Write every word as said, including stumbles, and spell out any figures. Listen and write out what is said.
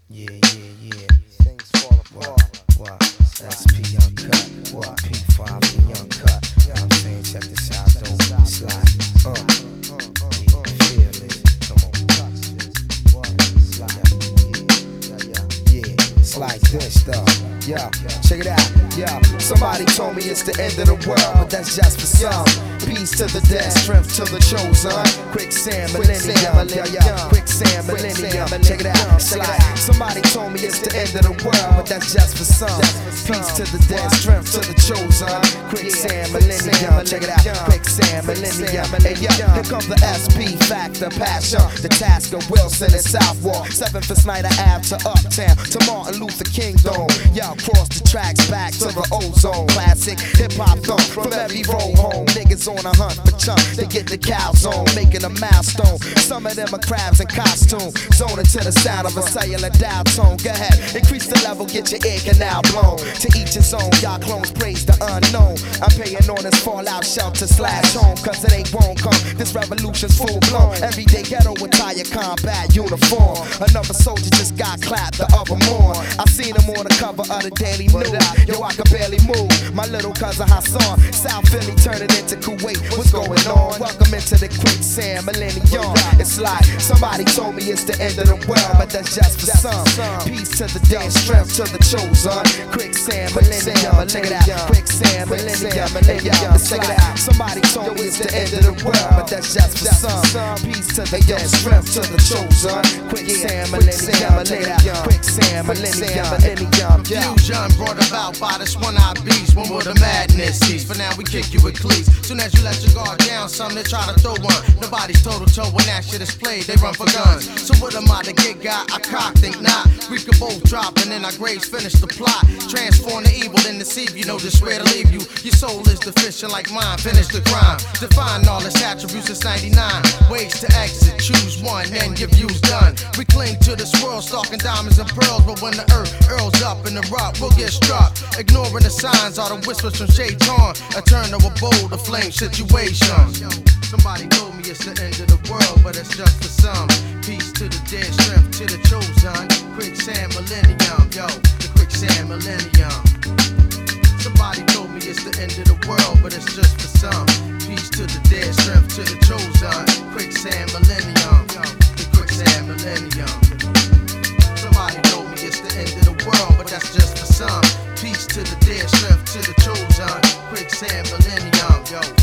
Yeah, yeah, yeah. Things fall apart. What? What? S P Uncut. What? P five the Uncut. You know what I'm saying? Check this out, don't slide. Uh. Yeah, feel it. Come on. Touch this. What? Slide. Yeah, yeah, yeah. It's like this, though. Yeah, check it out. Yeah, somebody told me it's the end of the world, but that's just for some. Peace to the dead, strength to the chosen. Quicksand millennium, yeah, yeah. Quicksand millennium, check it out. Slide. Somebody told me it's the end of the world, but that's just for some. Peace to the dead, strength to the chosen. Quicksand millennium, check it out. Quicksand millennium, hey yeah. Here comes the S P factor, passion. The task of Wilson and Southwark. seventh and Snyder Ave to Uptown, to Martin Luther King Dome. Yeah, cross the tracks back to the ozone. Classic hip hop thump from every road home. Niggas on a hunt for chunks to get the cows on, making a milestone. Some of them are crabs in costume, zoning to the sound of a cellular dial tone. Go ahead, increase the level, get your ear canal blown. To each his own, y'all clones praise the unknown. I'm paying on this fallout shelter slash home, cause it ain't won't come. This revolution's full blown. Everyday ghetto attire, combat uniform. Another soldier just got clapped, the other more. I seen him on the cover of the Daily News. Yo, I can barely move. My little cousin Hassan, South Philly turning into Kuwait. What's going on? Welcome into the quicksand millennium. It's like somebody told me it's the end of the world, but that's just for some. Peace to the dead, strength to the chosen. Quicksand millennium, check it out. Quicksand millennium, millennium. Check it out. Somebody told me it's the end of the world, but that's just for some. Peace to the dead, strength to the chosen. Quicksand millennium, millennium. Quicksand millennium, millennium. Fusion brought about by this one-eyed beast. When will the madness cease? For now we kick you with cleats. Soon as you let your guard down, some they try to throw one. Nobody's total toe when that shit is played. They run for guns. So what am I, the gig guy? I cock, think not. We could both drop and then our graves finish the plot. Transform the evil, then deceive you. Know just where to leave you. Your soul is deficient like mine. Finish the crime. Define all its attributes since ninety-nine. Ways to exit, choose one, and your view's done. We cling to this world, stalking diamonds and pearls, but when the earth earls up in the rock, we'll get struck. Ignoring the signs, all the whispers from Shaitan. A turn of a bold, a flame situation. Somebody told me it's the end of the world, but it's just for some. Peace to the dead, strength to the chosen. Quicksand millennium, yo, the quicksand millennium. Somebody told me it's the end of the world, but it's just for some. Peace to the dead, strength to the chosen. Quicksand millennium, yo, the quicksand millennium. Somebody told me it's the end of the world, but that's just for some. Peace to the dead, strength to the chosen. Quicksand millennium, yo.